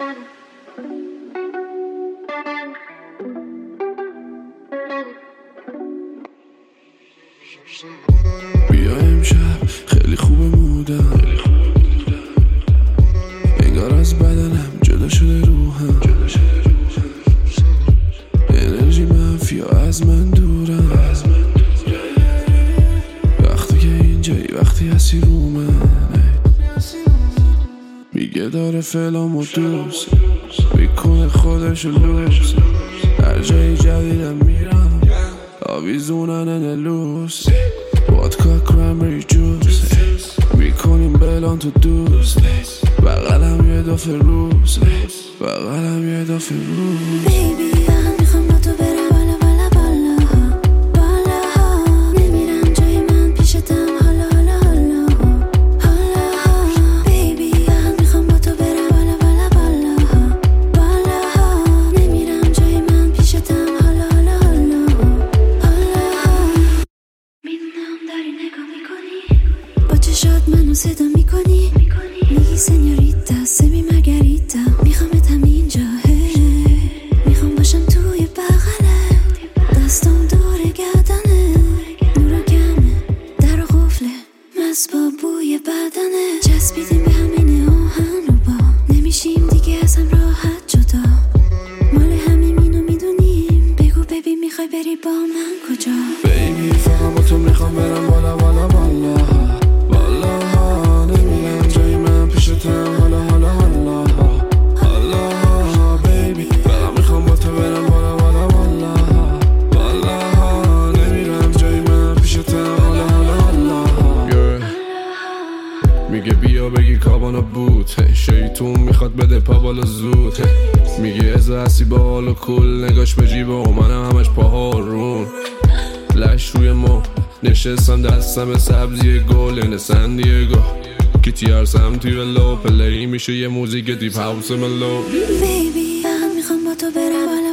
بیا امشب خیلی خوبه مودم، انگار از بدنم جدا شده روحم، انرژی منفی از من دورم، وقتی که اینجایی وقتی هستی رو من، میگه داره فعلامو دوست میکنه خودشو لوس، هر جایی جدیدم میرم آویزونن انلوس، وادکا کرنبری جوس میکنیم بلان تو دوست، بغلم یه دافه روز، بغلم یه دافه روز. بیبی من میخوام با تو برم بالا بالا بالا بالا ها، نمیرم جای من پیشتم حالا حالا حالا حالا. بیبی من میخوام با تو برم بالا بالا بالا بالا ها، نمیرم جای من پیشتم حالا حالا حالا حالا. میدونم داری نگاه میکنی، با چشات منو صدا میکنی، میگی سنیوریتا سمی مارگریتا، میخوامتم اینجا، میخوام باشم توی بغله، دستم دور گردنه، نورا کمه در و قفله، مست با بوی بدنه، چسبیدیم به همین آهن رو با، نمیشیم دیگه از هم راحت جدا، مال همین اینو میدونیم، بگو ببین میخوای بری با من کجا. بیبی فقط با تو میخوام برم بالا بالا بالا بالا ها، نمیرم جای من پیشتم حالا حالا حالا حالا. بیبی فقط میخوام با تو برم بالا بالا بالا بالا ها، نمیرم جای من پیشتم حالا حالا حالا. میگه بیا بگی کابانا بوت، شیطون میخواد بده پا بالا زود، میگه ازا هستی با حال و کل، نگاش به جیبه و منم همش پاها رون، لش روی ما نشستم دستم سبزی گل سندیگو، کیتی هرسم توی لو پلی میشه یه موزیک دیپ هاوس ملو. بیبی من میخوام با تو برم بالا